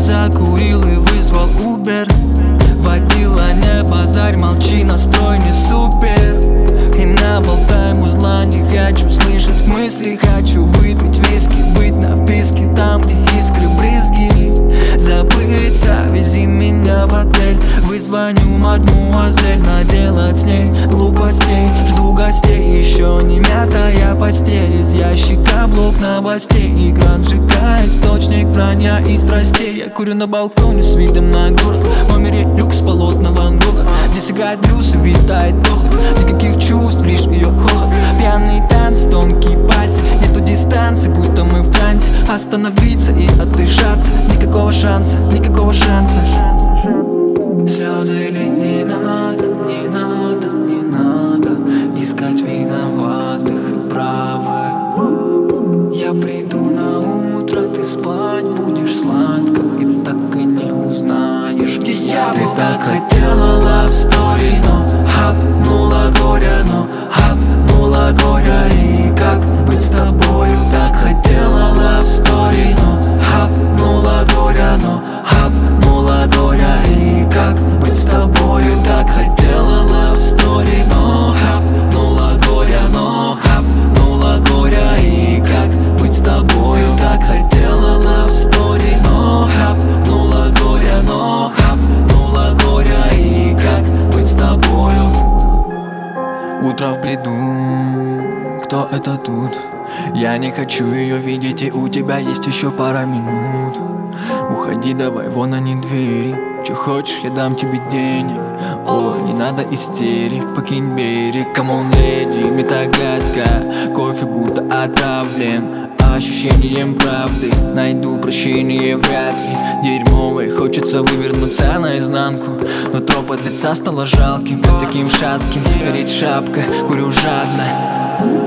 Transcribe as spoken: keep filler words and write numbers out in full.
закурил и вызвал Убер. Водила, не базарь, молчи, настрой не супер. И наболтаем узла, не хочу слышать мысли. Хочу выпить виски, быть на вписке там, где искры, брызги. Забыться, вези меня в отель. Вызвоню мадмуазель, наделать с ней глупостей. Жду гостей, еще не мятая постель. Из ящика блок новостей. Экран сжигает источник вранья и страстей. Я курю на балконе с видом на город. В номере люкс, полотна Ван Гога. Здесь играет блюз и витает дохоть. Никаких чувств, лишь ее хохот. Пьяные танцы, тонкие пальцы. Нету дистанции, будто мы в трансе. Остановиться и отдышаться. Никакого шанса, никакого шанса. Слезы лить не надо, не надо, не надо искать виноватых и правых. Я приду на утро, ты спать будешь сладко и так и не узнаешь, где я был. Ты так хотела love story, но хапнула горя, но хапнула горя. И как быть с тобою? Так хотела love story, но хапнула горя, но хапнула горя. И как быть с тобою? Так хотела love story, но хапнула горя, но хапнула горя. И как быть с тобою? Так хотела love story, но хапнула горя, но хапнула горя. И как быть с тобою? Утро в бреду, кто это тут? Я не хочу ее видеть, и у тебя есть еще пара минут. Уходи, давай, вон они двери. Че хочешь, я дам тебе денег. Ой, не надо истерик, покинь берег. Камон, леди, метагадка. Кофе будто отравлен ощущением правды. Найду прощение вряд ли. Дерьмовой хочется вывернуться наизнанку. Но троп от лица стало жалким, таким шатким. Гореть шапка, курю жадно.